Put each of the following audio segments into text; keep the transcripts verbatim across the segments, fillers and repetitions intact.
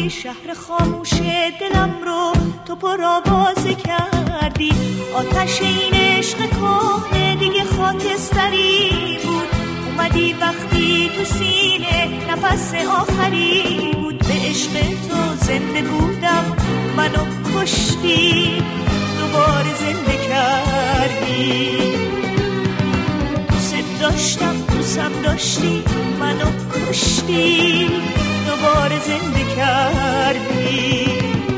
کردی، شهر خاموش دلم رو تو پر آوازه کردی. آتش این عشق کهنه دیگه خاکستری بود، اومدی وقتی تو سینه نفس آخری بود. به عشق تو زنده بودم، منو کشتی، دوباره زنده کردی. دوست داشتم دوستم داشتی، منو کشتی، دوباره زنده کردی.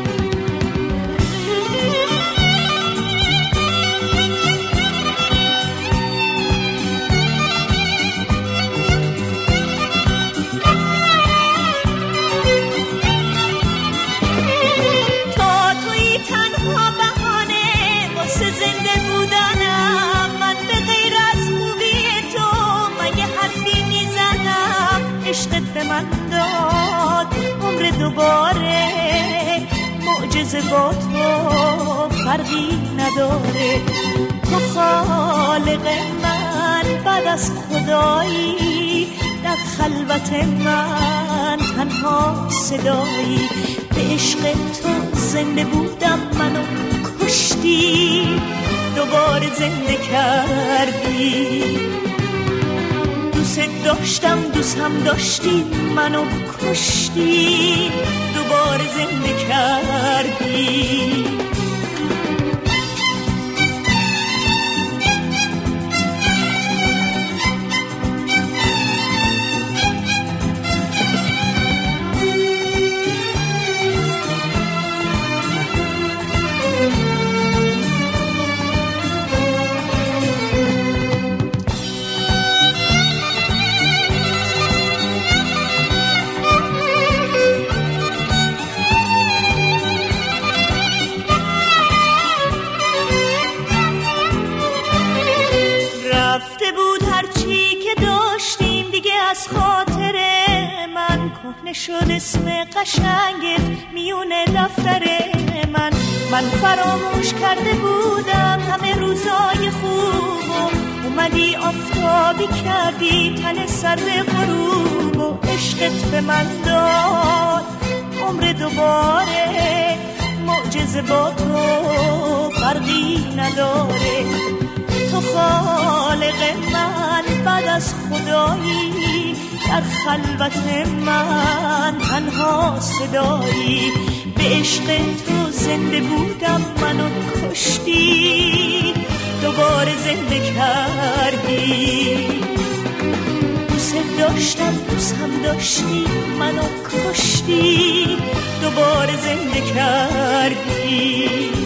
عشقت به من داد عمر دوباره، معجزه با تو فرقی نداره. تو خالق من بعد از خدایی، در خلوت من تنها صدایی. به عشق تو زنده بودم، منو کشتی، دوباره زنده کردی. دوست داشتم دوستم داشتی، منو کشتی، دوباره زنده کردی. از خاطر من کهنه شد اسم قشنگت میون دفتر من. من فراموش کرده بودم همه روزای خوبم، اومدی آفتابی کردی تن سر غروب. و عشقت به من داد عمر دوباره، معجزه با تو فرقی نداره. تو خالق من بعد از خدایی، در خلوت من تنها صدایی. به عشق تو زنده بودم، منو کشتی، دوباره زنده کردی. دوست داشتم دوستم داشتی، منو کشتی، دوباره زنده کردی.